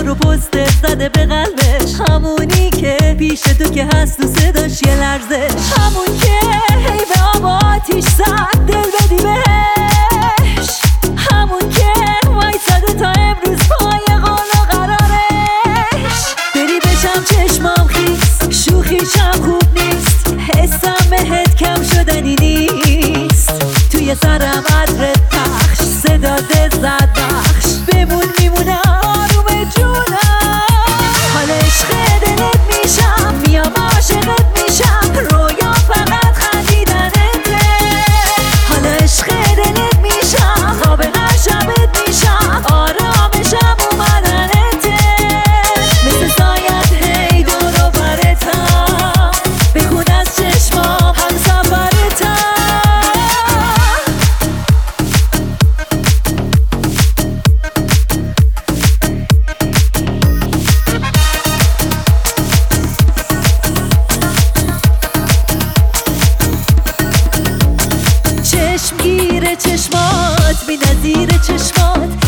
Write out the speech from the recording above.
رو پست زده به قلبش، همونی که پیش تو که هست و صداش یه لرزش، همون که هی به آب آتیش زد دل بدی بهش، همون که وایساده تا امروز پای قول و قرارش. بری بشم چشمام خیس، شوخیشم خوب نیست، حسم بهت کم شدنی نیست، توی سرم عطرت پخش، صدات زد بخش، بمون میمونه آروم جونم. حال عشق دلت میشم، میام عاشقت میشم، رویا فقط خندیدنته. حال عشق دلت میشم، خواب هر شبت میشم، آرامشم اومدنته. مثل سایت هی دور و برتم، بخون از چشمام هم سفرتم. چشمگیر چشمات، بی نظیر چشمات،